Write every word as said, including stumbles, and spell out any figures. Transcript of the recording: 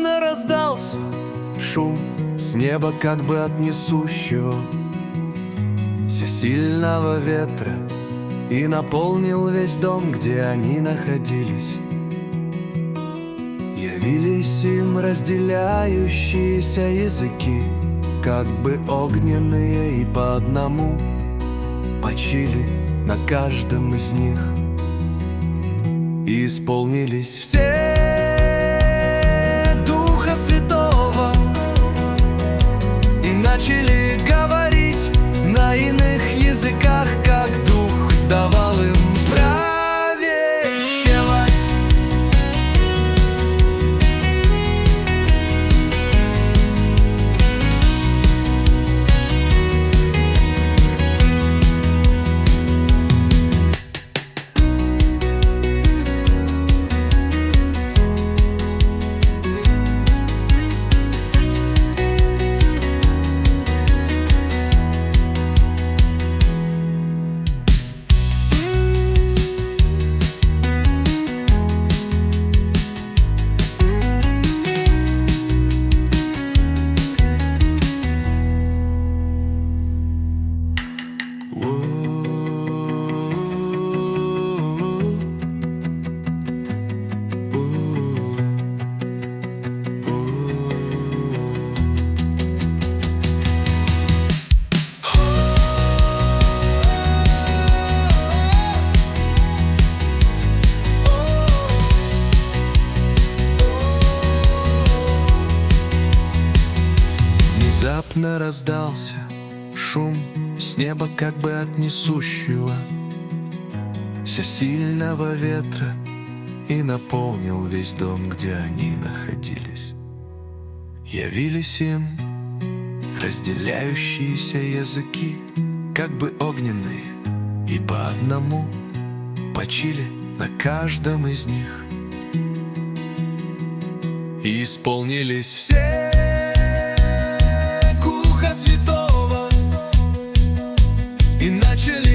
Внезапно раздался шум с неба, как бы от несущего всесильного ветра, и наполнил весь дом, где они находились. Явились им разделяющиеся языки, как бы огненные, и по одному почили на каждом из них. И исполнились все Духа Святого, и начали говорить на иных языках, как Дух давал им провещевать. Внезапно раздался шум с неба, как бы от несущего всесильного ветра, и наполнил весь дом, где они находились. Явились им разделяющиеся языки, как бы огненные, и по одному почили на каждом из них. И исполнились все Духа Святого, и начали